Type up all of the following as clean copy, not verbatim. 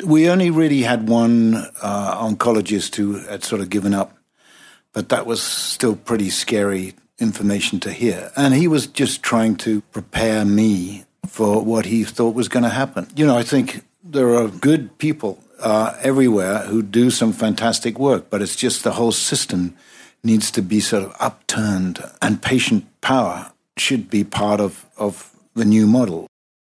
We only really had one oncologist who had sort of given up, but that was still pretty scary information to hear. And he was just trying to prepare me for what he thought was going to happen. I think there are good people everywhere who do some fantastic work, but it's just the whole system needs to be sort of upturned, and patient power should be part of the new model.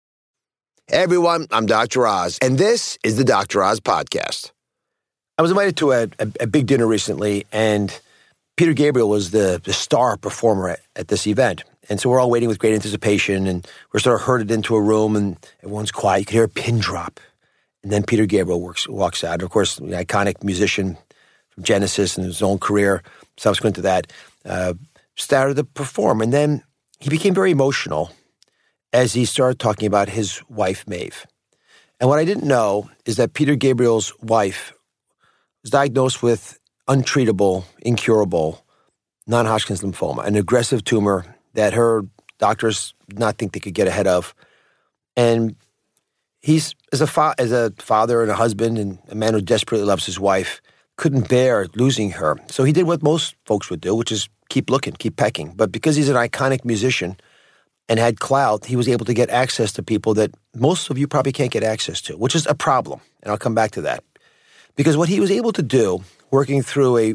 Hey everyone, I'm Dr. Oz, and this is the Dr. Oz Podcast. I was invited to a big dinner recently, and Peter Gabriel was the star performer at this event. And so we're all waiting with great anticipation, and we're sort of herded into a room, and everyone's quiet. You can hear a pin drop. And then Peter Gabriel walks out. And of course, the iconic musician from Genesis and his own career, subsequent to that, started to perform. And then he became very emotional as he started talking about his wife, Maeve. And what I didn't know is that Peter Gabriel's wife was diagnosed with untreatable, incurable non-Hodgkin's lymphoma, an aggressive tumor that her doctors did not think they could get ahead of. And he's, as a father and a husband and a man who desperately loves his wife, couldn't bear losing her. So he did what most folks would do, which is keep looking, keep pecking. But because he's an iconic musician and had clout, he was able to get access to people that most of you probably can't get access to, which is a problem. And I'll come back to that. Because what he was able to do, working through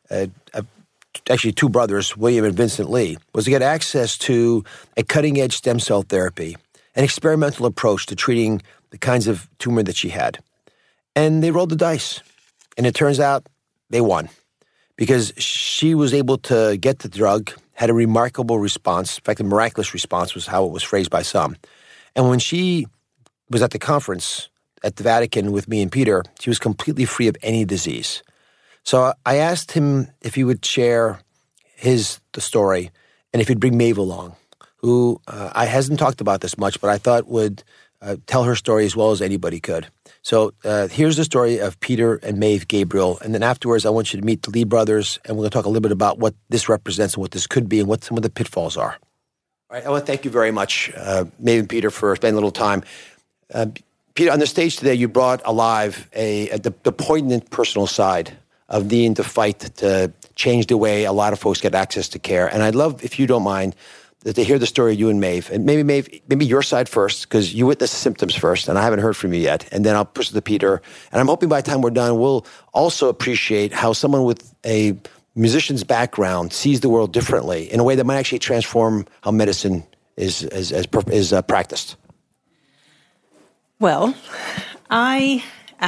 actually two brothers, William and Vincent Lee, was to get access to a cutting-edge stem cell therapy, an experimental approach to treating the kinds of tumor that she had. And they rolled the dice. And it turns out they won because she was able to get the drug, had a remarkable response. In fact, a miraculous response was how it was phrased by some. And when she was at the conference at the Vatican with me and Peter, she was completely free of any disease. So I asked him if he would share the story and if he'd bring Maeve along, who I hasn't talked about this much, but I thought would tell her story as well as anybody could. So here's the story of Peter and Maeve Gabriel, and then afterwards I want you to meet the Lee brothers, and we're going to talk a little bit about what this represents and what this could be and what some of the pitfalls are. All right, I want to thank you very much, Maeve and Peter, for spending a little time. Peter, on the stage today, you brought alive the poignant personal side of needing to fight to change the way a lot of folks get access to care. And I'd love, if you don't mind, to hear the story of you and Maeve. And maybe Maeve, your side first, because you witnessed the symptoms first, and I haven't heard from you yet. And then I'll push it to Peter. And I'm hoping by the time we're done, we'll also appreciate how someone with a musician's background sees the world differently in a way that might actually transform how medicine is practiced. Well, I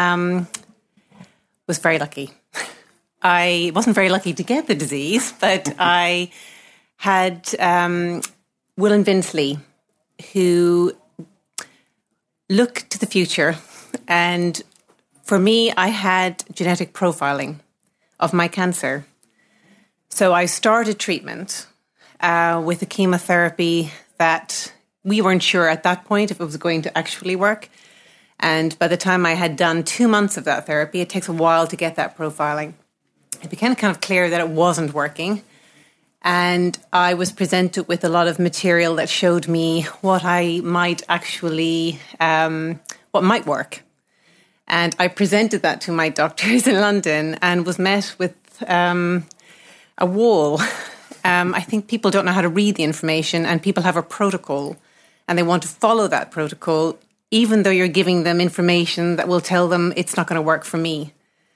was very lucky. I wasn't very lucky to get the disease, but I had Will and Vince Lee, who look to the future. And for me, I had genetic profiling of my cancer. So I started treatment with a chemotherapy that we weren't sure at that point if it was going to actually work. And by the time I had done 2 months of that therapy, it takes a while to get that profiling. It became kind of clear that it wasn't working. And I was presented with a lot of material that showed me what I might actually, what might work. And I presented that to my doctors in London and was met with a wall. I think people don't know how to read the information, and people have a protocol and they want to follow that protocol, even though you're giving them information that will tell them it's not going to work for me.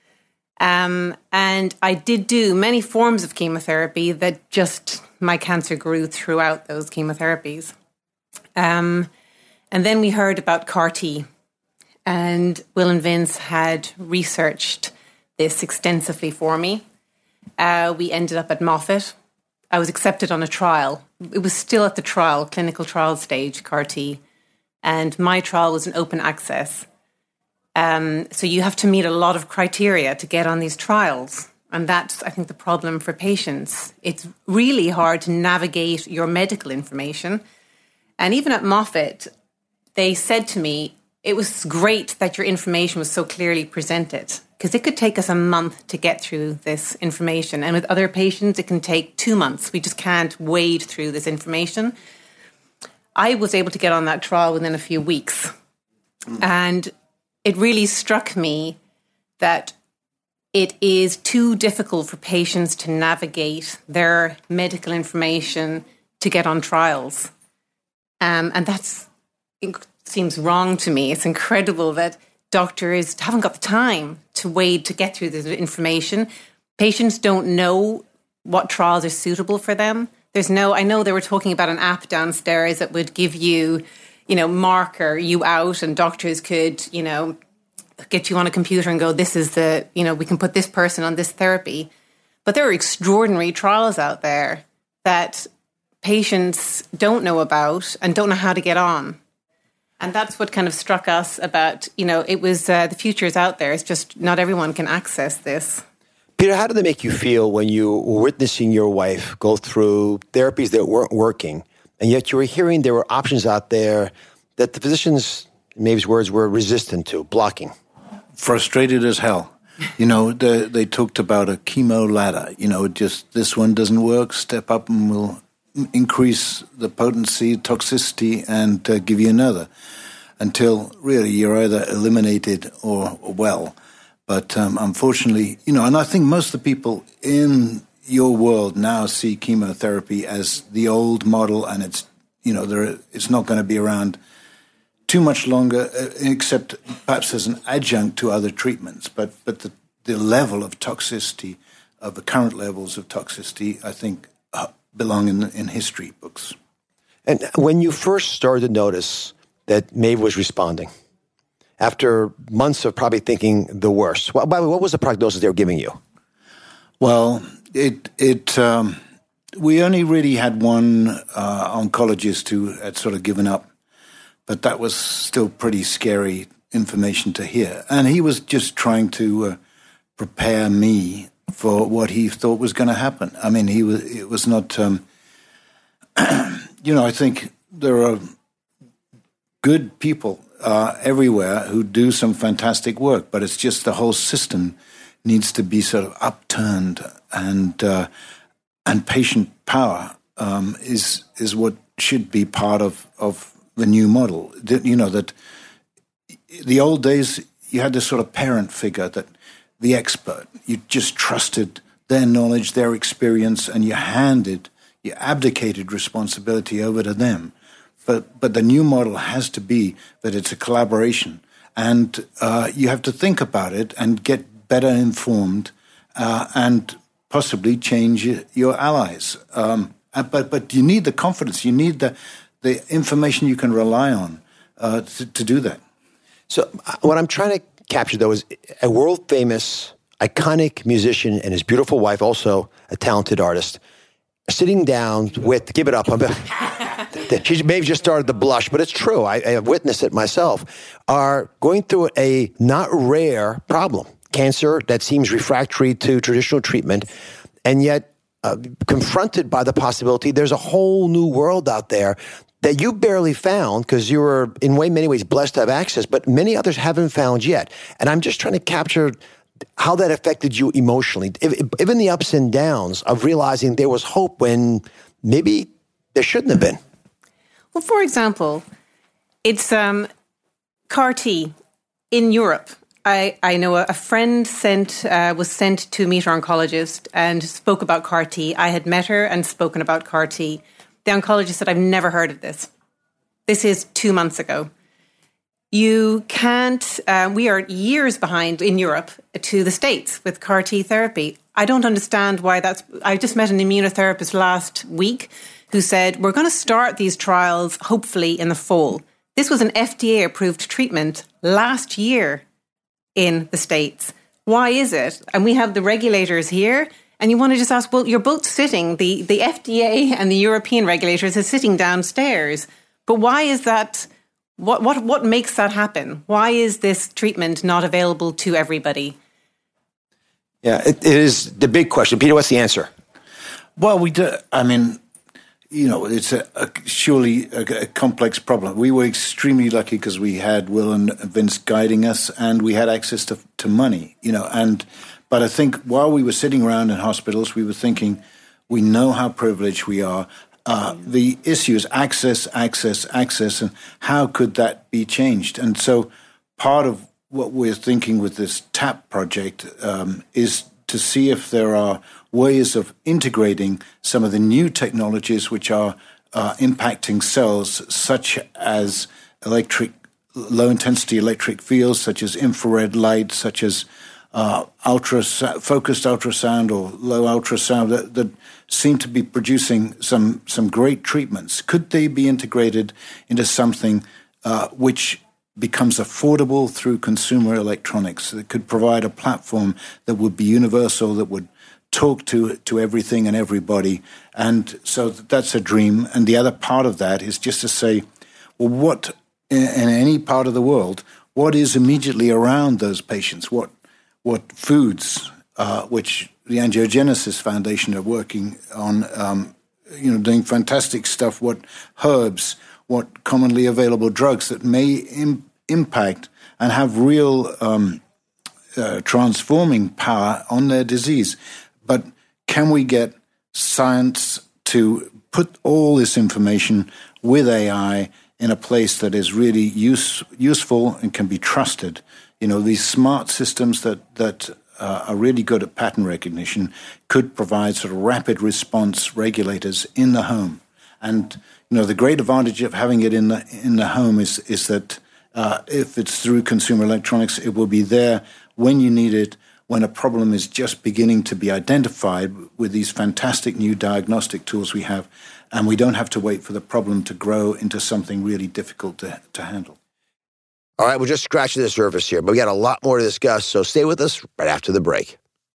And I did do many forms of chemotherapy that just my cancer grew throughout those chemotherapies. And then we heard about CAR-T, and Will and Vince had researched this extensively for me. We ended up at Moffitt. I was accepted on a trial. It was still at the clinical trial stage, CAR-T. And my trial was an open access. So you have to meet a lot of criteria to get on these trials. And that's, I think, the problem for patients. It's really hard to navigate your medical information. And even at Moffitt, they said to me, it was great that your information was so clearly presented, because it could take us a month to get through this information. And with other patients, it can take 2 months. We just can't wade through this information. I was able to get on that trial within a few weeks. And it really struck me that it is too difficult for patients to navigate their medical information to get on trials. And it seems wrong to me. It's incredible that doctors haven't got the time to wait to get through the information. Patients don't know what trials are suitable for them. I know they were talking about an app downstairs that would give you, marker you out, and doctors could, get you on a computer and go, this is we can put this person on this therapy. But there are extraordinary trials out there that patients don't know about and don't know how to get on. And that's what kind of struck us about, it was the future is out there. It's just not everyone can access this. Peter, how did it make you feel when you were witnessing your wife go through therapies that weren't working, and yet you were hearing there were options out there that the physicians, in Maeve's words, were resistant to, blocking? Frustrated as hell. They talked about a chemo ladder. Just this one doesn't work, step up and we'll increase the potency, toxicity, and give you another until really you're either eliminated or well. But unfortunately, and I think most of the people in your world now see chemotherapy as the old model, and it's not going to be around too much longer, except perhaps as an adjunct to other treatments. But the level of toxicity, of the current levels of toxicity, I think belong in history books. And when you first started to notice that Maeve was responding, after months of probably thinking the worst, by the way, what was the prognosis they were giving you? Well, we only really had one oncologist who had sort of given up, but that was still pretty scary information to hear. And he was just trying to prepare me for what he thought was going to happen. I mean, it was not, I think there are good people everywhere who do some fantastic work, but it's just the whole system needs to be sort of upturned, and patient power is what should be part of the new model. That the old days you had this sort of parent figure, that the expert, you just trusted their knowledge, their experience, and you abdicated responsibility over to them. But the new model has to be that it's a collaboration, and you have to think about it and get better informed, and possibly change your allies. But you need the confidence. You need the information you can rely on to do that. So what I'm trying to capture, though, is a world-famous, iconic musician and his beautiful wife, also a talented artist, sitting down with, give it up, she maybe just started to blush, but it's true, I have witnessed it myself, are going through a not rare problem, cancer that seems refractory to traditional treatment, and yet confronted by the possibility there's a whole new world out there that you barely found because you were in many ways blessed to have access, but many others haven't found yet. And I'm just trying to capture how that affected you emotionally, even the ups and downs of realizing there was hope when maybe there shouldn't have been. Well, for example, it's CAR-T in Europe. I know a friend was sent to meet her oncologist and spoke about CAR-T. I had met her and spoken about CAR-T. The oncologist said, I've never heard of this. This is 2 months ago. You can't, we are years behind in Europe to the States with CAR-T therapy. I don't understand why I just met an immunotherapist last week who said, we're going to start these trials hopefully in the fall. This was an FDA-approved treatment last year in the States. Why is it? And we have the regulators here, and you want to just ask, well, you're both sitting, the FDA and the European regulators are sitting downstairs. But why is that? What makes that happen? Why is this treatment not available to everybody? Yeah, it is the big question. Peter, what's the answer? Well, we do. I mean, it's surely a complex problem. We were extremely lucky because we had Will and Vince guiding us, and we had access to money, But I think while we were sitting around in hospitals, we were thinking, we know how privileged we are. The issue is access, and how could that be changed? And so part of what we're thinking with this TAP project is to see if there are ways of integrating some of the new technologies which are impacting cells, such as low-intensity electric fields, such as infrared light, such as focused ultrasound or low ultrasound that seem to be producing some great treatments. Could they be integrated into something which becomes affordable through consumer electronics, that could provide a platform that would be universal, that would talk to everything and everybody? And so that's a dream. And the other part of that is just to say, well, what in any part of the world, what is immediately around those patients? What foods, which the Angiogenesis Foundation are working on, doing fantastic stuff. What herbs, what commonly available drugs that may impact and have real transforming power on their disease. But can we get science to put all this information with AI in a place that is really useful and can be trusted? These smart systems that are really good at pattern recognition could provide sort of rapid response regulators in the home. And, the great advantage of having it in the home is that if it's through consumer electronics, it will be there when you need it, when a problem is just beginning to be identified with these fantastic new diagnostic tools we have, and we don't have to wait for the problem to grow into something really difficult to handle. All right, we're just scratching the surface here, but we got a lot more to discuss, so stay with us right after the break.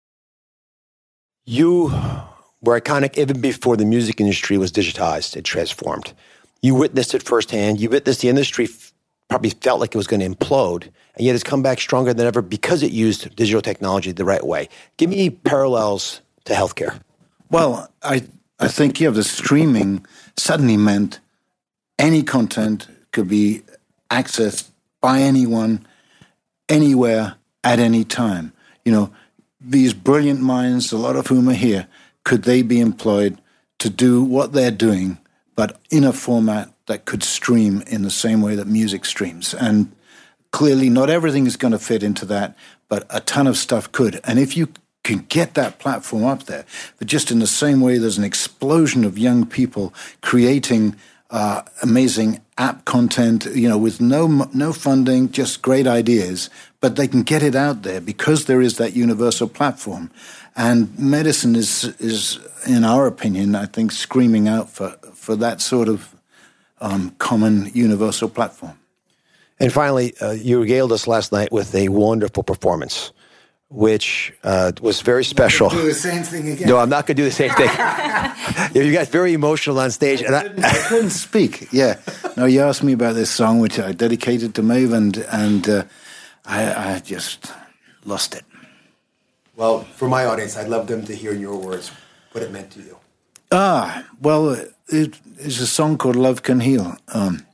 You were iconic even before the music industry was digitized and transformed. You witnessed it firsthand. You witnessed the industry probably felt like it was going to implode, and yet it's come back stronger than ever because it used digital technology the right way. Give me parallels to healthcare. Well, I think, the streaming suddenly meant any content could be accessed by anyone, anywhere, at any time. These brilliant minds, a lot of whom are here, could they be employed to do what they're doing, but in a format that could stream in the same way that music streams? And clearly not everything is going to fit into that, but a ton of stuff could. And if you can get that platform up there, but just in the same way there's an explosion of young people creating amazing app content, with no funding, just great ideas, but they can get it out there because there is that universal platform. And medicine is in our opinion, I think, screaming out for that sort of common universal platform. And finally, you regaled us last night with a wonderful performance, which was very special. Do the same thing again. No, I'm not going to do the same thing. You got very emotional on stage. I couldn't speak. Yeah. No, you asked me about this song, which I dedicated to Maeve, and I just lost it. Well, for my audience, I'd love them to hear in your words what it meant to you. Well, it is a song called Love Can Heal. I'm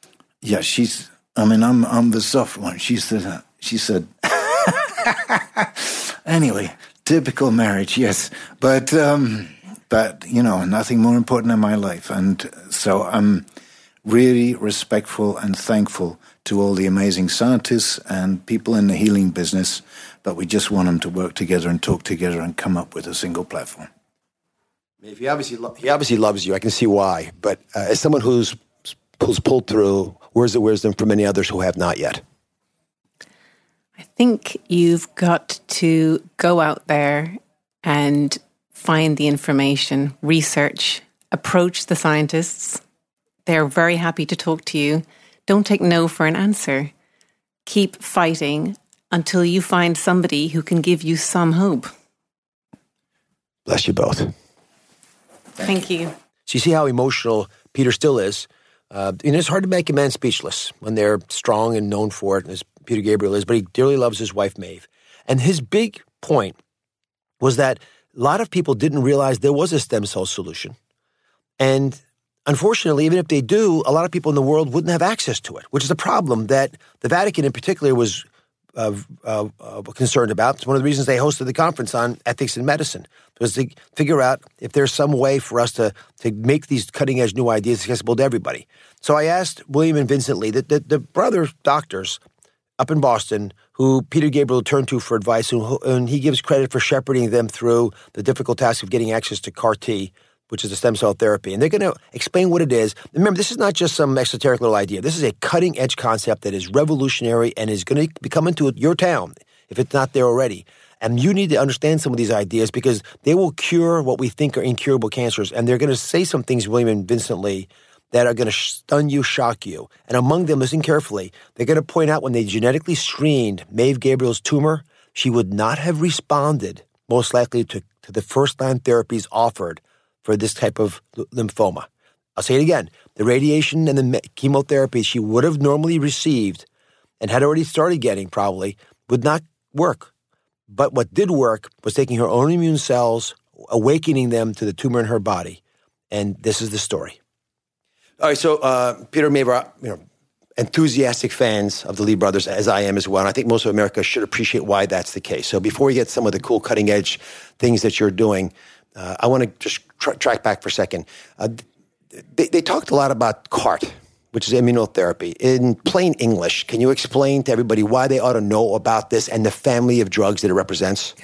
the soft one. She said, anyway, typical marriage, yes. But nothing more important in my life. And so I'm really respectful and thankful to all the amazing scientists and people in the healing business, but we just want them to work together and talk together and come up with a single platform. He obviously loves you. I can see why. But as someone who's pulled through, where's the wisdom for many others who have not yet? I think you've got to go out there and find the information, research, approach the scientists. They're very happy to talk to you. Don't take no for an answer. Keep fighting until you find somebody who can give you some hope. Bless you both. Thank you. So you see how emotional Peter still is. It's hard to make a man speechless when they're strong and known for it, as Peter Gabriel is, but he dearly loves his wife, Maeve. And his big point was that a lot of people didn't realize there was a stem cell solution. And unfortunately, even if they do, a lot of people in the world wouldn't have access to it, which is a problem that the Vatican in particular was concerned about. It's one of the reasons they hosted the conference on ethics in medicine, was to figure out if there's some way for us to make these cutting-edge new ideas accessible to everybody. So I asked William and Vincent Lee, the brother doctors, up in Boston who Peter Gabriel turned to for advice, and he gives credit for shepherding them through the difficult task of getting access to CAR-T, which is a stem cell therapy. And they're going to explain what it is. Remember, this is not just some esoteric little idea. This is a cutting-edge concept that is revolutionary and is going to be coming to your town, if it's not there already. And you need to understand some of these ideas because they will cure what we think are incurable cancers. And they're going to say some things, William and Vincent Lee, that are going to stun you, shock you. And among them, listen carefully, they're going to point out when they genetically screened Maeve Gabriel's tumor, she would not have responded, most likely, to the first-line therapies offered for this type of lymphoma. I'll say it again. The radiation and the chemotherapy she would have normally received and had already started getting probably would not work. But what did work was taking her own immune cells, awakening them to the tumor in her body. And this is the story. All right, so Peter and Maeve are, enthusiastic fans of the Lee brothers, as I am as well. And I think most of America should appreciate why that's the case. So before we get some of the cool cutting-edge things that you're doing, I want to just track back for a second. They talked a lot about CART, which is immunotherapy. In plain English, can you explain to everybody why they ought to know about this and the family of drugs that it represents?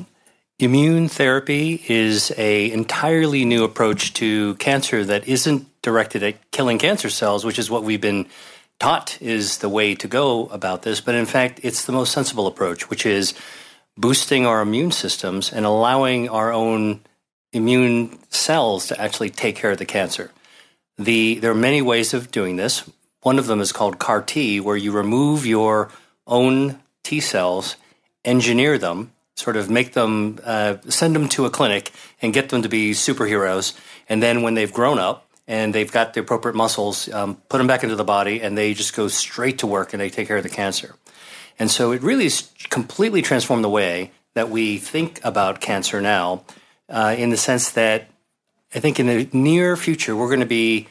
Immune therapy is an entirely new approach to cancer that isn't directed at killing cancer cells, which is what we've been taught is the way to go about this. But in fact, it's the most sensible approach, which is boosting our immune systems and allowing our own immune cells to actually take care of the cancer. There are many ways of doing this. One of them is called CAR-T, where you remove your own T cells, engineer them, sort of make them, send them to a clinic and get them to be superheroes. And then when they've grown up and they've got the appropriate muscles, put them back into the body and they just go straight to work and they take care of the cancer. And so it really has completely transformed the way that we think about cancer now, in the sense that I think in the near future, we're going to be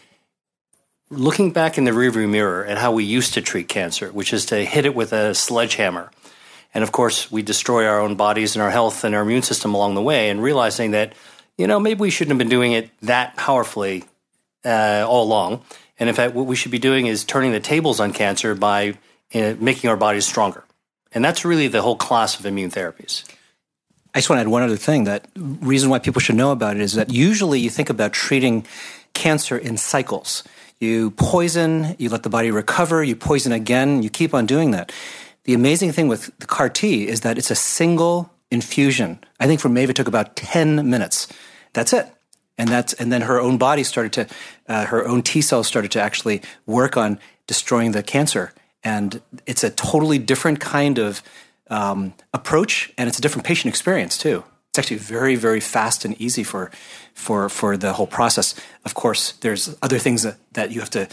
looking back in the rearview mirror at how we used to treat cancer, which is to hit it with a sledgehammer. And of course, we destroy our own bodies and our health and our immune system along the way, and realizing that, maybe we shouldn't have been doing it that powerfully all along. And in fact, what we should be doing is turning the tables on cancer by making our bodies stronger. And that's really the whole class of immune therapies. I just want to add one other thing. That reason why people should know about it is that usually you think about treating cancer in cycles. You poison, you let the body recover, you poison again, you keep on doing that. The amazing thing with the CAR-T is that it's a single infusion. I think for Maeve it took about 10 minutes. That's it. And then her own body her own T cells started to actually work on destroying the cancer. And it's a totally different kind of approach, and it's a different patient experience too. It's actually very, very fast and easy for the whole process. Of course, there's other things that you have to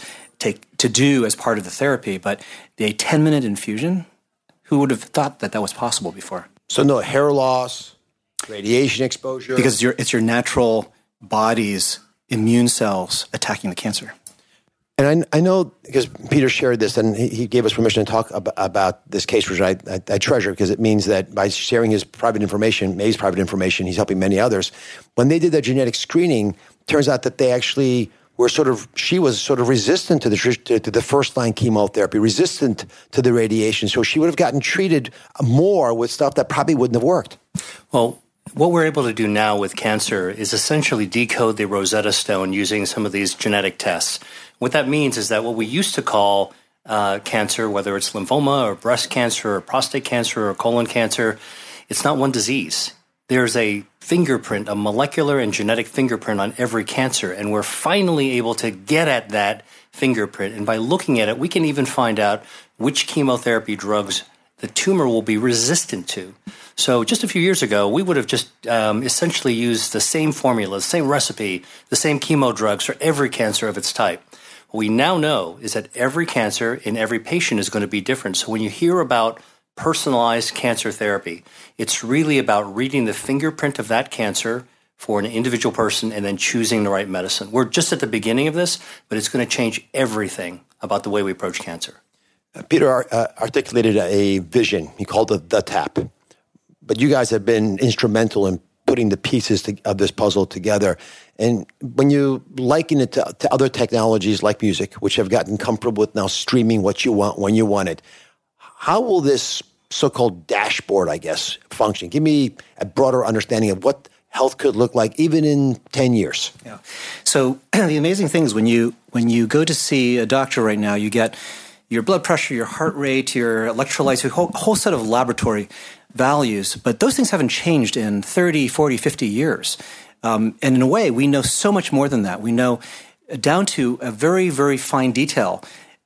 do as part of the therapy, but the 10-minute infusion, who would have thought that was possible before? So no hair loss, radiation exposure? Because it's your natural body's immune cells attacking the cancer. And I know, because Peter shared this, and he gave us permission to talk about this case, which I treasure, because it means that by sharing his private information, Maeve's private information, he's helping many others. When they did that genetic screening, turns out that they actually she was sort of resistant to the first-line chemotherapy, resistant to the radiation. So she would have gotten treated more with stuff that probably wouldn't have worked. Well, what we're able to do now with cancer is essentially decode the Rosetta Stone using some of these genetic tests. What that means is that what we used to call cancer, whether it's lymphoma or breast cancer or prostate cancer or colon cancer, it's not one disease. There's a fingerprint, a molecular and genetic fingerprint on every cancer, and we're finally able to get at that fingerprint. And by looking at it, we can even find out which chemotherapy drugs the tumor will be resistant to. So just a few years ago, we would have just essentially used the same formula, the same recipe, the same chemo drugs for every cancer of its type. What we now know is that every cancer in every patient is going to be different. So when you hear about personalized cancer therapy, it's really about reading the fingerprint of that cancer for an individual person and then choosing the right medicine. We're just at the beginning of this, but it's going to change everything about the way we approach cancer. Peter articulated a vision. He called it the TAP. But you guys have been instrumental in putting the pieces of this puzzle together. And when you liken it to other technologies like music, which have gotten comfortable with now streaming what you want when you want it, How will this so-called dashboard, I guess, function? Give me a broader understanding of what health could look like even in 10 years. Yeah. So the amazing thing is when you go to see a doctor right now, you get your blood pressure, your heart rate, your electrolytes, a whole set of laboratory values. But those things haven't changed in 30, 40, 50 years. And in a way, we know so much more than that. We know down to a very, very fine detail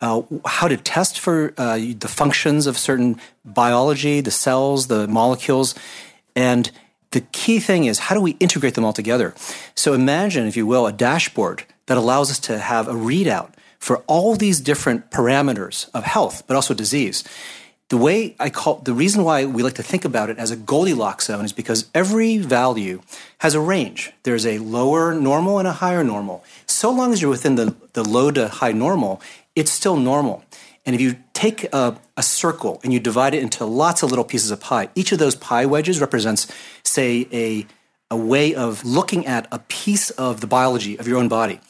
how to test for the functions of certain biology, the cells, the molecules. And the key thing is, how do we integrate them all together? So imagine, if you will, a dashboard that allows us to have a readout for all these different parameters of health, but also disease. The reason why we like to think about it as a Goldilocks zone is because every value has a range. There's a lower normal and a higher normal. So long as you're within the low to high normal, it's still normal. And if you take a circle and you divide it into lots of little pieces of pie, each of those pie wedges represents, say, a way of looking at a piece of the biology of your own body.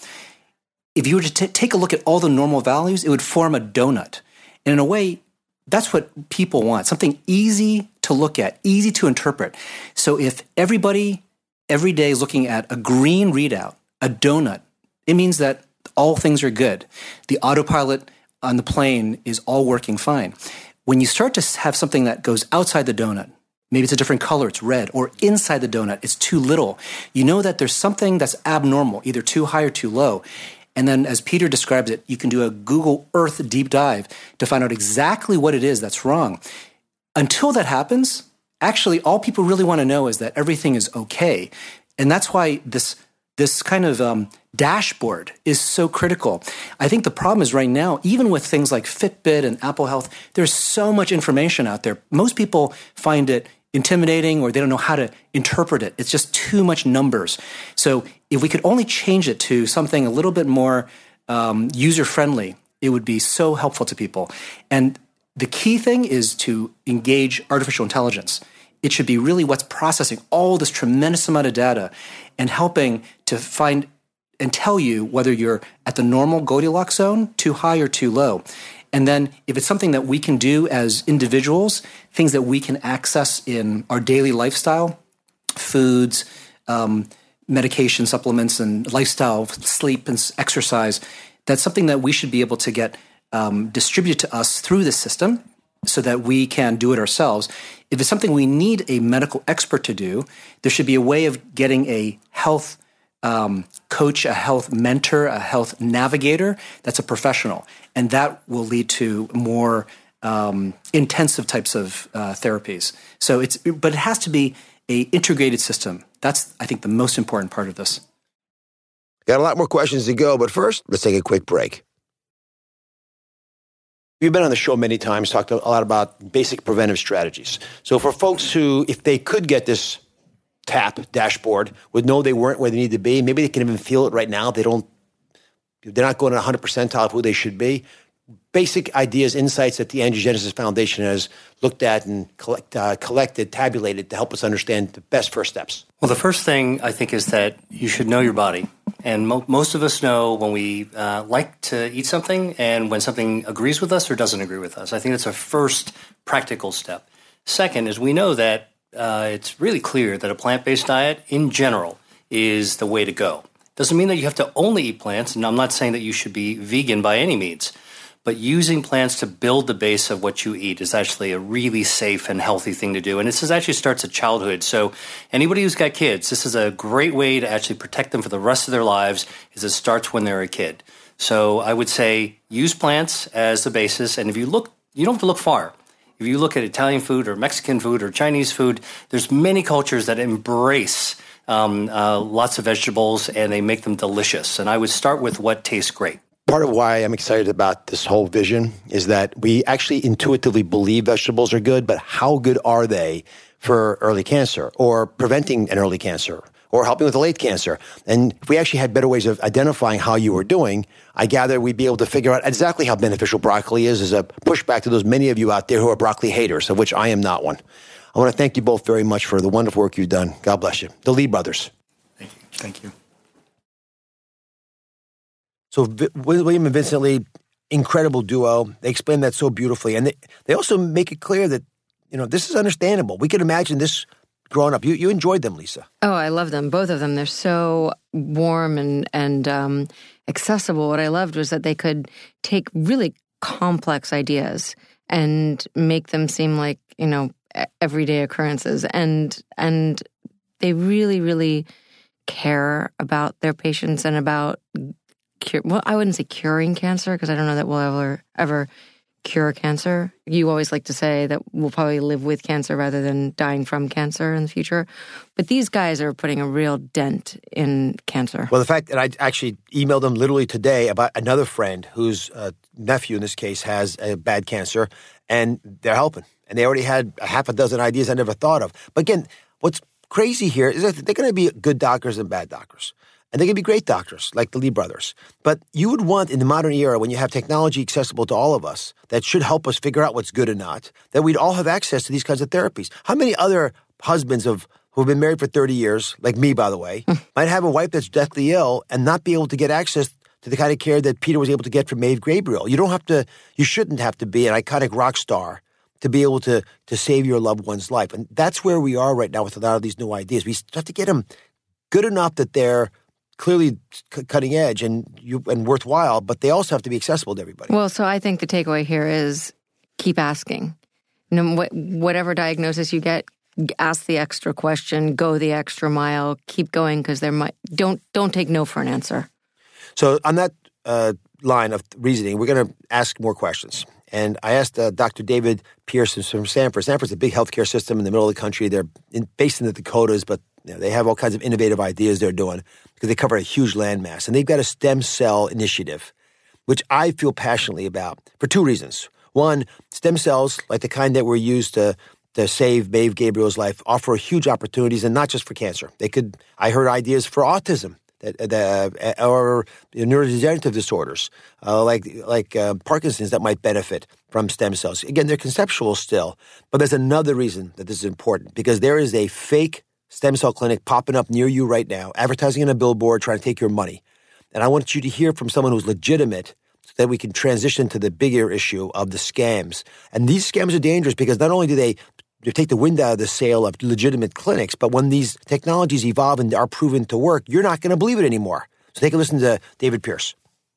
If you were to take a look at all the normal values, it would form a donut. And in a way, that's what people want, something easy to look at, easy to interpret. So if everybody every day is looking at a green readout, a donut, it means that all things are good. The autopilot on the plane is all working fine. When you start to have something that goes outside the donut, maybe it's a different color, it's red, or inside the donut, it's too little, you know that there's something that's abnormal, either too high or too low. And then, as Peter describes it, you can do a Google Earth deep dive to find out exactly what it is that's wrong. Until that happens, actually, all people really want to know is that everything is okay. And that's why this kind of dashboard is so critical. I think the problem is right now, even with things like Fitbit and Apple Health, there's so much information out there. Most people find it intimidating or they don't know how to interpret it. It's just too much numbers. So if we could only change it to something a little bit more user-friendly, it would be so helpful to people. And the key thing is to engage artificial intelligence. It should be really what's processing all this tremendous amount of data and helping to find and tell you whether you're at the normal Goldilocks zone, too high or too low. And then if it's something that we can do as individuals, things that we can access in our daily lifestyle, foods, medication, supplements, and lifestyle, sleep and exercise, that's something that we should be able to get distributed to us through the system so that we can do it ourselves. If it's something we need a medical expert to do, there should be a way of getting a health coach, a health mentor, a health navigator that's a professional. And that will lead to more intensive types of therapies. But it has to be an integrated system. That's, I think, the most important part of this. Got a lot more questions to go, but first, let's take a quick break. We've been on the show many times, talked a lot about basic preventive strategies. So for folks who, if they could get this dashboard, would know they weren't where they need to be, maybe they can even feel it right now. They're not going at 100 percentile of who they should be. Basic ideas, insights that the Angiogenesis Foundation has looked at and collected, tabulated to help us understand the best first steps. Well, the first thing I think is that you should know your body. And most of us know when we like to eat something and when something agrees with us or doesn't agree with us. I think that's our first practical step. Second is we know that it's really clear that a plant-based diet in general is the way to go. Doesn't mean that you have to only eat plants, and I'm not saying that you should be vegan by any means, but using plants to build the base of what you eat is actually a really safe and healthy thing to do. And this actually starts at childhood. So anybody who's got kids, this is a great way to actually protect them for the rest of their lives, is it starts when they're a kid. So I would say use plants as the basis. And if you look, you don't have to look far. If you look at Italian food or Mexican food or Chinese food, there's many cultures that embrace lots of vegetables and they make them delicious. And I would start with what tastes great. Part of why I'm excited about this whole vision is that we actually intuitively believe vegetables are good, but how good are they for early cancer or preventing an early cancer or helping with a late cancer? And if we actually had better ways of identifying how you were doing, I gather we'd be able to figure out exactly how beneficial broccoli is as a pushback to those many of you out there who are broccoli haters, of which I am not one. I want to thank you both very much for the wonderful work you've done. God bless you. The Lee brothers. Thank you. Thank you. So William and Vincent Lee, incredible duo. They explain that so beautifully. And they also make it clear that, this is understandable. We can imagine this growing up. You enjoyed them, Lisa. Oh, I love them. Both of them. They're so warm and accessible. What I loved was that they could take really complex ideas and make them seem like, everyday occurrences. And they really, really care about their patients and about I wouldn't say curing cancer, because I don't know that we'll ever cure cancer. You always like to say that we'll probably live with cancer rather than dying from cancer in the future. But these guys are putting a real dent in cancer. Well, the fact that I actually emailed them literally today about another friend whose nephew, in this case, has a bad cancer, and they're helping. And they already had a half a dozen ideas I never thought of. But again, what's crazy here is that they're going to be good doctors and bad doctors. And they can be great doctors, like the Lee brothers. But you would want, in the modern era, when you have technology accessible to all of us, that should help us figure out what's good and not, that we'd all have access to these kinds of therapies. How many other husbands who've been married for 30 years, like me, by the way, might have a wife that's deathly ill and not be able to get access to the kind of care that Peter was able to get from Maeve Gabriel? You shouldn't have to be an iconic rock star to be able to save your loved one's life. And that's where we are right now with a lot of these new ideas. We have to get them good enough that they're clearly cutting edge and worthwhile, but they also have to be accessible to everybody. Well, so I think the takeaway here is keep asking. Whatever diagnosis you get, ask the extra question, go the extra mile, keep going, because don't take no for an answer. So on that line of reasoning, we're going to ask more questions. And I asked Dr. David Pearson from Stanford. Stanford's a big healthcare system in the middle of the country. They're based in the Dakotas, but they have all kinds of innovative ideas they're doing because they cover a huge landmass. And they've got a stem cell initiative, which I feel passionately about for two reasons. One, stem cells, like the kind that were used to save Maeve Gabriel's life, offer huge opportunities, and not just for cancer. I heard ideas for autism or neurodegenerative disorders like Parkinson's that might benefit from stem cells. Again, they're conceptual still, but there's another reason that this is important, because there is a fake stem cell clinic popping up near you right now, advertising on a billboard, trying to take your money. And I want you to hear from someone who's legitimate so that we can transition to the bigger issue of the scams. And these scams are dangerous because not only do they take the wind out of the sail of legitimate clinics, but when these technologies evolve and are proven to work, you're not going to believe it anymore. So take a listen to David Pierce.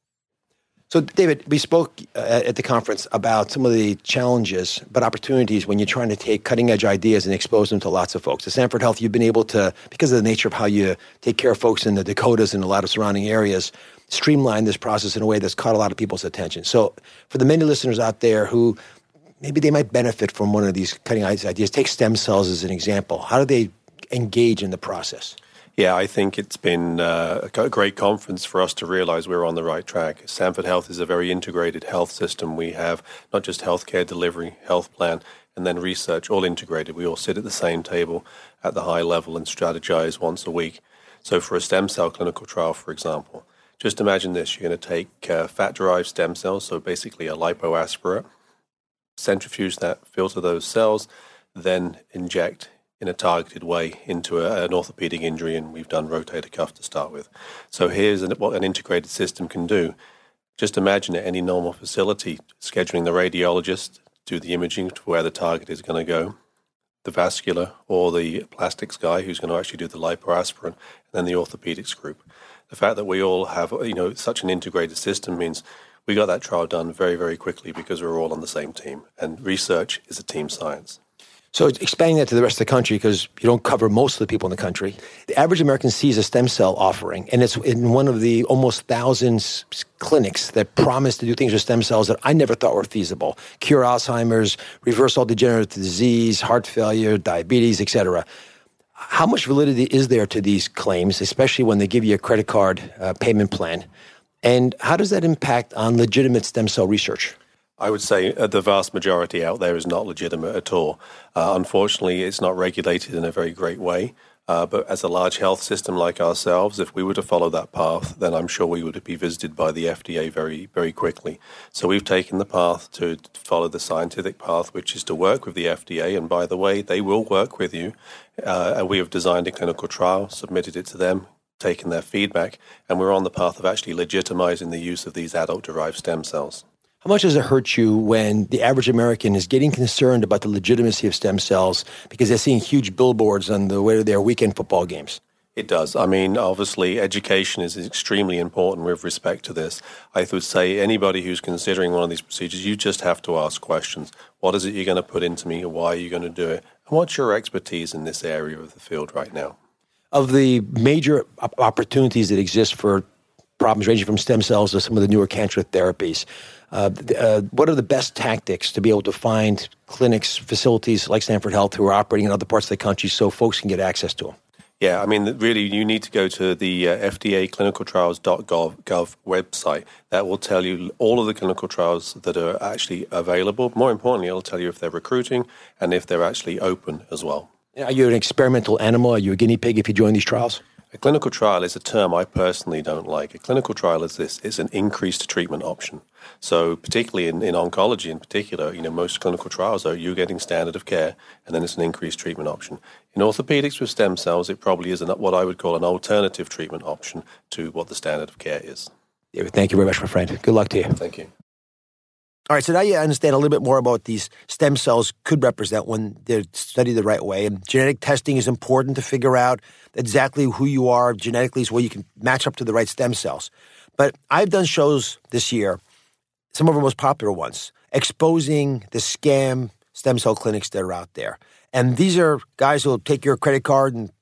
So, David, we spoke at the conference about some of the challenges, but opportunities when you're trying to take cutting-edge ideas and expose them to lots of folks. At Stanford Health, you've been able to, because of the nature of how you take care of folks in the Dakotas and a lot of surrounding areas, streamline this process in a way that's caught a lot of people's attention. So, for the many listeners out there who maybe they might benefit from one of these cutting-edge ideas, take stem cells as an example. How do they engage in the process? Yeah, I think it's been a great conference for us to realize we're on the right track. Stanford Health is a very integrated health system. We have not just healthcare delivery, health plan, and then research all integrated. We all sit at the same table at the high level and strategize once a week. So for a stem cell clinical trial, for example, just imagine this. You're going to take fat-derived stem cells, so basically a lipoaspirate, centrifuge that, filter those cells, then inject in a targeted way into an orthopedic injury, and we've done rotator cuff to start with. So here's what an integrated system can do. Just imagine at any normal facility, scheduling the radiologist, do the imaging to where the target is going to go, the vascular or the plastics guy who's going to actually do the lipoaspirin, and then the orthopedics group. The fact that we all have such an integrated system means we got that trial done very, very quickly because we're all on the same team, and research is a team science. So expanding that to the rest of the country, because you don't cover most of the people in the country, the average American sees a stem cell offering, and it's in one of the almost thousands clinics that promise to do things with stem cells that I never thought were feasible. Cure Alzheimer's, reverse all degenerative disease, heart failure, diabetes, etc. How much validity is there to these claims, especially when they give you a credit card payment plan? And how does that impact on legitimate stem cell research? I would say the vast majority out there is not legitimate at all. Unfortunately, it's not regulated in a very great way. But as a large health system like ourselves, if we were to follow that path, then I'm sure we would be visited by the FDA very, very quickly. So we've taken the path to follow the scientific path, which is to work with the FDA. And by the way, they will work with you. And we have designed a clinical trial, submitted it to them, taken their feedback, and we're on the path of actually legitimizing the use of these adult-derived stem cells. How much does it hurt you when the average American is getting concerned about the legitimacy of stem cells because they're seeing huge billboards on the way to their weekend football games? It does. I mean, obviously, education is extremely important with respect to this. I would say anybody who's considering one of these procedures, you just have to ask questions. What is it you're going to put into me? Why are you going to do it? And what's your expertise in this area of the field right now? Of the major opportunities that exist for problems ranging from stem cells to some of the newer cancer therapies, what are the best tactics to be able to find clinics, facilities like Stanford Health who are operating in other parts of the country so folks can get access to them? Yeah, I mean, really, you need to go to the FDA clinicaltrials.gov website. That will tell you all of the clinical trials that are actually available. More importantly, it'll tell you if they're recruiting and if they're actually open as well. Are you an experimental animal? Are you a guinea pig if you join these trials? A clinical trial is a term I personally don't like. A clinical trial is this: it's an increased treatment option. So particularly in oncology in particular, most clinical trials are you're getting standard of care and then it's an increased treatment option. In orthopedics with stem cells, it probably is what I would call an alternative treatment option to what the standard of care is. David, thank you very much, my friend. Good luck to you. Thank you. All right, so now you understand a little bit more about what these stem cells could represent when they're studied the right way. And genetic testing is important to figure out exactly who you are genetically so you can match up to the right stem cells. But I've done shows this year, some of our most popular ones, exposing the scam stem cell clinics that are out there. And these are guys who will take your credit card and,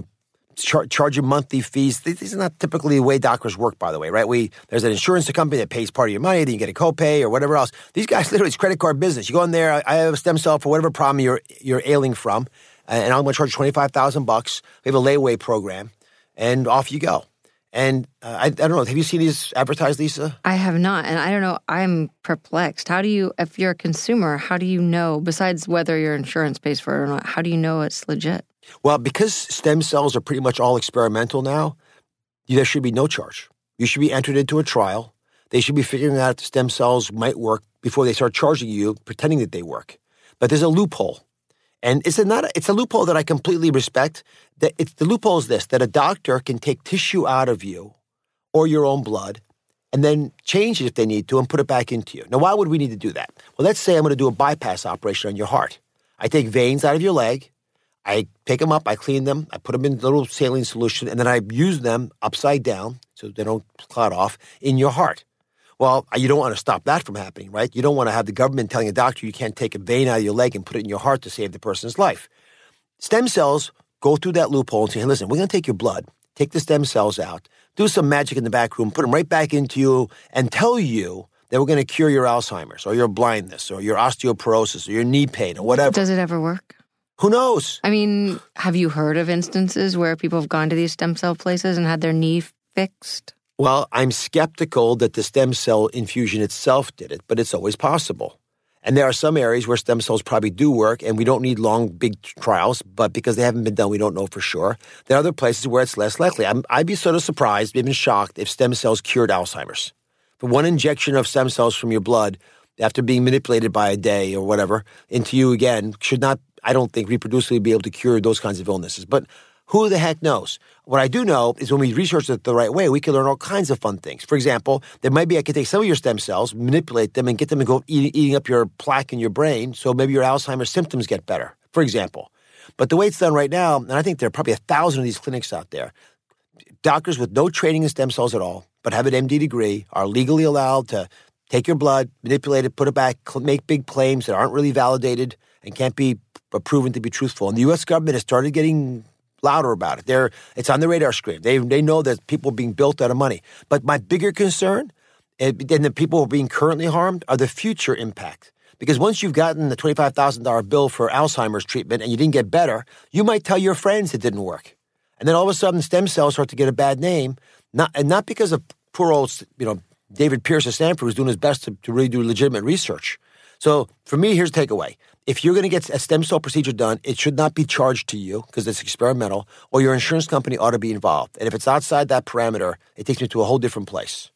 charge you monthly fees. These are not typically the way doctors work, by the way, right? There's an insurance company that pays part of your money, then you get a copay or whatever else. These guys, literally, it's credit card business. You go in there, I have a stem cell for whatever problem you're ailing from, and I'm going to charge $25,000. We have a layaway program, and off you go. And I don't know, have you seen these advertised, Lisa? I have not, and I don't know, I'm perplexed. If you're a consumer, how do you know, besides whether your insurance pays for it or not, how do you know it's legit? Well, because stem cells are pretty much all experimental now, there should be no charge. You should be entered into a trial. They should be figuring out if the stem cells might work before they start charging you, pretending that they work. But there's a loophole. And it's a loophole that I completely respect. The loophole is this, that a doctor can take tissue out of you or your own blood and then change it if they need to and put it back into you. Now, why would we need to do that? Well, let's say I'm going to do a bypass operation on your heart. I take veins out of your leg. I take them up, I clean them, I put them in a little saline solution, and then I use them upside down so they don't clot off in your heart. Well, you don't want to stop that from happening, right? You don't want to have the government telling a doctor you can't take a vein out of your leg and put it in your heart to save the person's life. Stem cells go through that loophole and say, hey, listen, we're going to take your blood, take the stem cells out, do some magic in the back room, put them right back into you, and tell you that we're going to cure your Alzheimer's or your blindness or your osteoporosis or your knee pain or whatever. Does it ever work? Who knows? I mean, have you heard of instances where people have gone to these stem cell places and had their knee fixed? Well, I'm skeptical that the stem cell infusion itself did it, but it's always possible. And there are some areas where stem cells probably do work, and we don't need long, big trials, but because they haven't been done, we don't know for sure. There are other places where it's less likely. I'd be sort of surprised, even shocked, if stem cells cured Alzheimer's. For one injection of stem cells from your blood, after being manipulated by a day or whatever, into you again, should not, I don't think, reproducibly be able to cure those kinds of illnesses. But who the heck knows? What I do know is when we research it the right way, we can learn all kinds of fun things. For example, I could take some of your stem cells, manipulate them, and get them to go eating up your plaque in your brain, so maybe your Alzheimer's symptoms get better, for example. But the way it's done right now, and I think there are probably 1,000 of these clinics out there, doctors with no training in stem cells at all, but have an MD degree, are legally allowed to take your blood, manipulate it, put it back, make big claims that aren't really validated and can't be proven to be truthful. And the U.S. government has started getting louder about it. It's on the radar screen. They know that people are being built out of money. But my bigger concern, and the people who are being currently harmed, are the future impact. Because once you've gotten the $25,000 bill for Alzheimer's treatment and you didn't get better, you might tell your friends it didn't work. And then all of a sudden, stem cells start to get a bad name, not because of poor old, David Pierce at Stanford who's doing his best to really do legitimate research. So for me, here's the takeaway. If you're going to get a stem cell procedure done, it should not be charged to you because it's experimental, or your insurance company ought to be involved. And if it's outside that parameter, it takes me to a whole different place.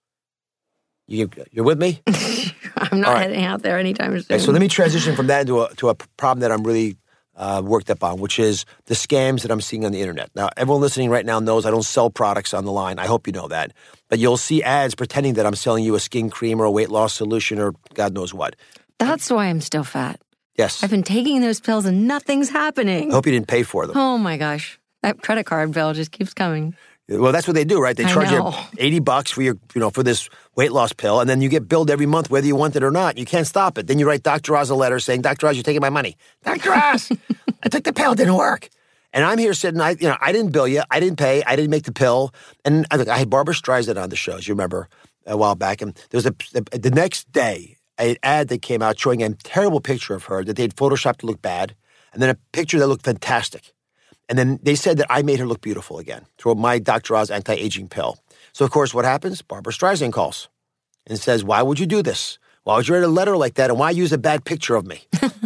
You're with me? I'm not heading out there anytime soon. Okay, so let me transition from that to a problem that I'm really worked up on, which is the scams that I'm seeing on the internet. Now, everyone listening right now knows I don't sell products on the line. I hope you know that. But you'll see ads pretending that I'm selling you a skin cream or a weight loss solution or God knows what. That's why I'm still fat. Yes. I've been taking those pills and nothing's happening. I hope you didn't pay for them. Oh my gosh. That credit card bill just keeps coming. Well, that's what they do, right? They charge you $80 for your, for this weight loss pill, and then you get billed every month whether you want it or not. You can't stop it. Then you write Dr. Oz a letter saying, Dr. Oz, you're taking my money. Dr. Oz, I took the pill, it didn't work. And I'm here sitting, I didn't bill you, I didn't pay, I didn't make the pill. And I had Barbara Streisand on the show, as you remember, a while back. And there was the next day, an ad that came out showing a terrible picture of her that they'd photoshopped to look bad, and then a picture that looked fantastic. And then they said that I made her look beautiful again through my Dr. Oz anti-aging pill. So, of course, what happens? Barbara Streisand calls and says, why would you do this? Why would you write a letter like that? And why use a bad picture of me?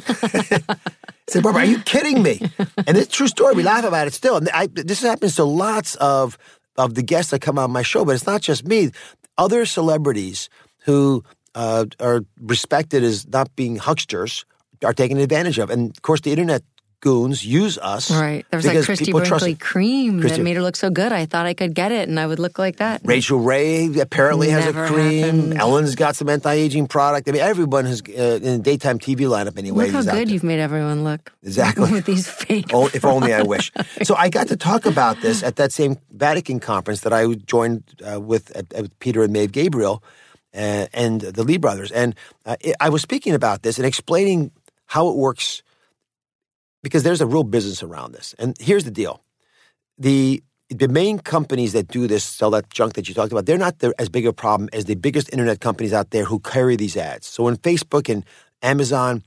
I said, Barbara, are you kidding me? And it's a true story. We laugh about it still. And this happens to lots of the guests that come on my show, but it's not just me. Other celebrities who are respected as not being hucksters are taken advantage of. And, of course, the internet goons use us. Right. There was like Christy Brinkley cream that made her look so good. I thought I could get it and I would look like that. Rachel Ray apparently has a cream. Happened. Ellen's got some anti-aging product. I mean, everyone has in the daytime TV lineup anyway. Look how good you've made everyone look. Exactly. With these fake. Oh, if only I wish. So I got to talk about this at that same Vatican conference that I joined with Peter and Maeve Gabriel and the Lee brothers. And I was speaking about this and explaining how it works, because there's a real business around this. And here's the deal. The main companies that do this, sell that junk that you talked about, they're not as big a problem as the biggest internet companies out there who carry these ads. So when Facebook and Amazon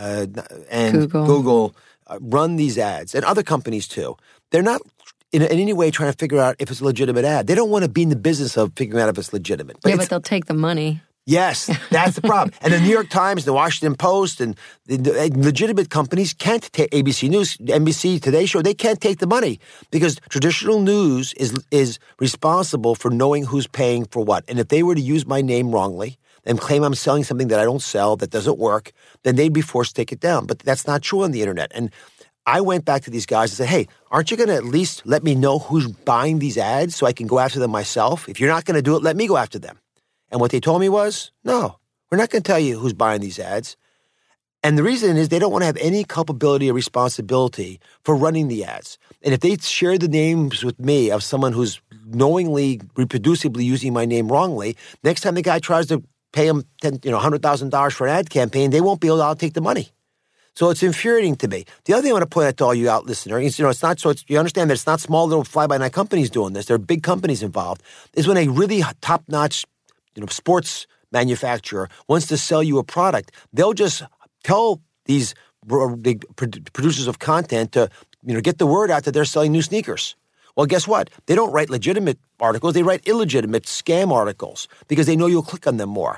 and Google run these ads, and other companies too, they're not in any way trying to figure out if it's a legitimate ad. They don't want to be in the business of figuring out if it's legitimate. But they'll take the money. Yes, that's the problem. And the New York Times, the Washington Post, and the legitimate companies can't take ABC News, NBC, Today Show. They can't take the money because traditional news is responsible for knowing who's paying for what. And if they were to use my name wrongly and claim I'm selling something that I don't sell, that doesn't work, then they'd be forced to take it down. But that's not true on the internet. And I went back to these guys and said, hey, aren't you going to at least let me know who's buying these ads so I can go after them myself? If you're not going to do it, let me go after them. And what they told me was, no, we're not going to tell you who's buying these ads. And the reason is they don't want to have any culpability or responsibility for running the ads. And if they share the names with me of someone who's knowingly, reproducibly using my name wrongly, next time the guy tries to pay him $100,000 for an ad campaign, they won't be able to take the money. So it's infuriating to me. The other thing I want to point out to all you out listeners, it's not so. You understand that it's not small little fly-by-night companies doing this. There are big companies involved. Is when a really top-notch sports manufacturer wants to sell you a product, they'll just tell these big producers of content to get the word out that they're selling new sneakers. Well, guess what? They don't write legitimate articles. They write illegitimate scam articles because they know you'll click on them more.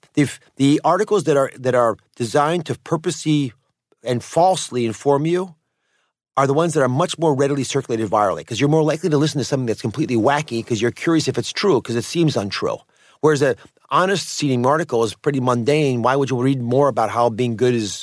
The articles that are designed to purposely and falsely inform you are the ones that are much more readily circulated virally because you're more likely to listen to something that's completely wacky because you're curious if it's true because it seems untrue. Whereas an honest-seeming article is pretty mundane. Why would you read more about how being good is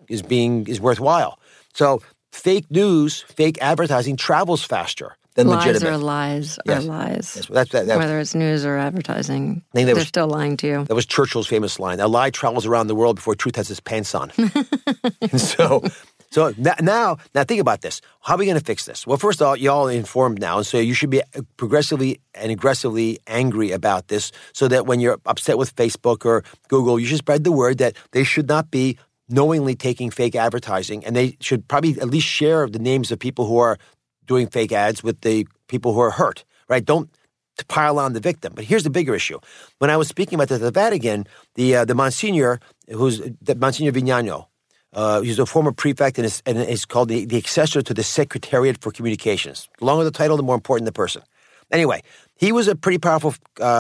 worthwhile? So fake news, fake advertising travels faster than legitimate. Lies are lies. Yes, whether it's news or advertising, they're still lying to you. That was Churchill's famous line. A lie travels around the world before truth has its pants on. And So now think about this. How are we going to fix this? Well, first of all, you're all informed now, and so you should be progressively and aggressively angry about this so that when you're upset with Facebook or Google, you should spread the word that they should not be knowingly taking fake advertising, and they should probably at least share the names of people who are doing fake ads with the people who are hurt, right? Don't pile on the victim. But here's the bigger issue. When I was speaking about this at the Vatican, the Monsignor, Monsignor Vignano, he's a former prefect and is called the accessor to the Secretariat for Communications. The longer the title, the more important the person. Anyway, he was a pretty powerful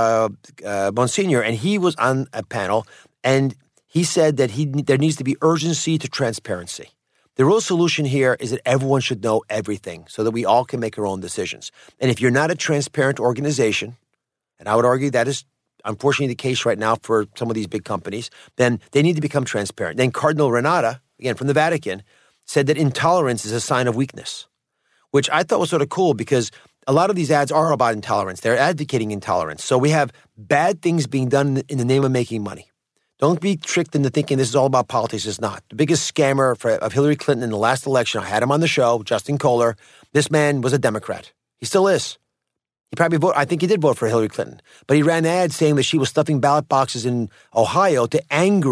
Monsignor, and he was on a panel, and he said that there needs to be urgency to transparency. The real solution here is that everyone should know everything so that we all can make our own decisions. And if you're not a transparent organization, and I would argue that is unfortunately the case right now for some of these big companies, then they need to become transparent. Then Cardinal Renata, again from the Vatican, said that intolerance is a sign of weakness, which I thought was sort of cool because a lot of these ads are about intolerance. They're advocating intolerance. So we have bad things being done in the name of making money. Don't be tricked into thinking this is all about politics. It's not. The biggest scammer of Hillary Clinton in the last election, I had him on the show, Justin Kohler. This man was a Democrat. He still is. He probably voted, I think he did vote for Hillary Clinton. But he ran ads saying that she was stuffing ballot boxes in Ohio to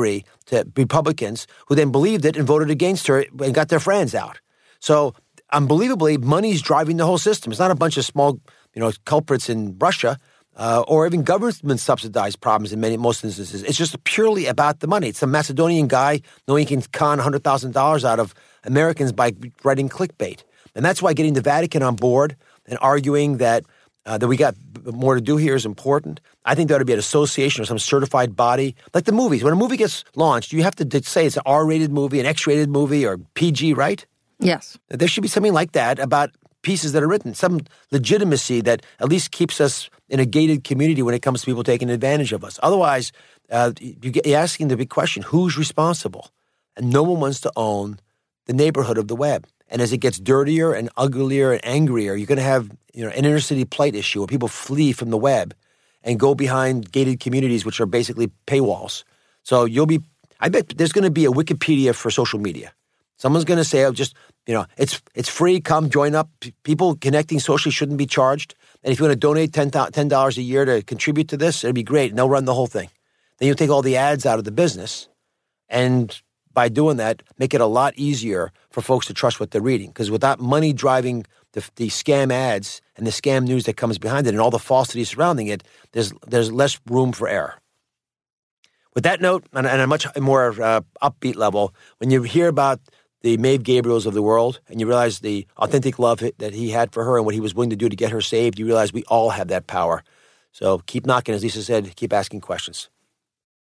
Republicans who then believed it and voted against her and got their friends out. So unbelievably, money's driving the whole system. It's not a bunch of small, culprits in Russia. Or even government-subsidized problems in most instances. It's just purely about the money. It's some Macedonian guy knowing he can con $100,000 out of Americans by writing clickbait. And that's why getting the Vatican on board and arguing that we got more to do here is important. I think there ought to be an association or some certified body. Like the movies. When a movie gets launched, you have to say it's an R-rated movie, an X-rated movie, or PG, right? Yes. There should be something like that about pieces that are written, some legitimacy that at least keeps us in a gated community when it comes to people taking advantage of us. Otherwise, you're asking the big question, who's responsible? And no one wants to own the neighborhood of the web. And as it gets dirtier and uglier and angrier, you're going to have an inner city plight issue where people flee from the web and go behind gated communities, which are basically paywalls. So I bet there's going to be a Wikipedia for social media. Someone's going to say, it's free, come join up. People connecting socially shouldn't be charged. And if you want to donate $10 a year to contribute to this, it'd be great. And they'll run the whole thing. Then you'll take all the ads out of the business. And by doing that, make it a lot easier for folks to trust what they're reading. Because without money driving the scam ads and the scam news that comes behind it and all the falsity surrounding it, there's less room for error. With that note, on a much more upbeat level, when you hear about the Maeve Gabriels of the world, and you realize the authentic love that he had for her and what he was willing to do to get her saved, you realize we all have that power. So keep knocking, as Lisa said, keep asking questions.